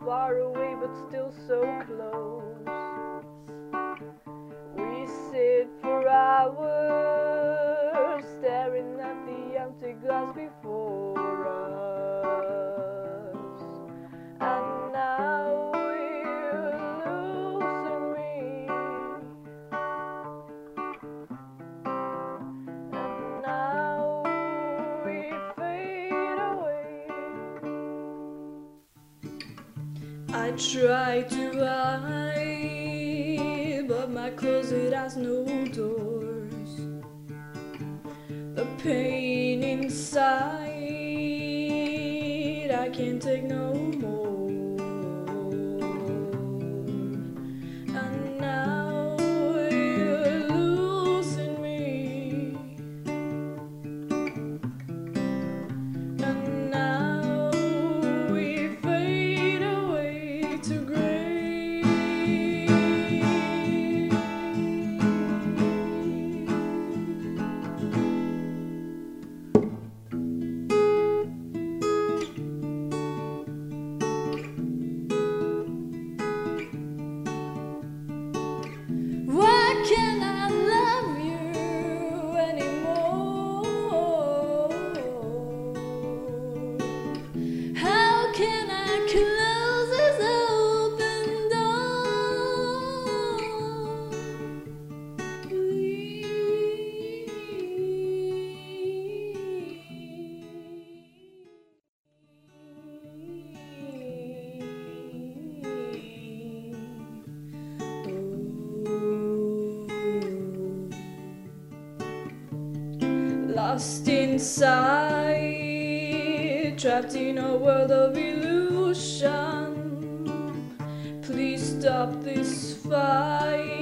far away but still so close. We sit for hours, staring at the empty glass before us. And now we're losing me. And now we fade away. I try to hide, but my closet has no doors. The pain inside, I can't take no more. And now you're losing me. And now we fade away to gray. Why can't I love you anymore? How can I close this open door? Lost inside, trapped in a world of illusion. Please stop this fight.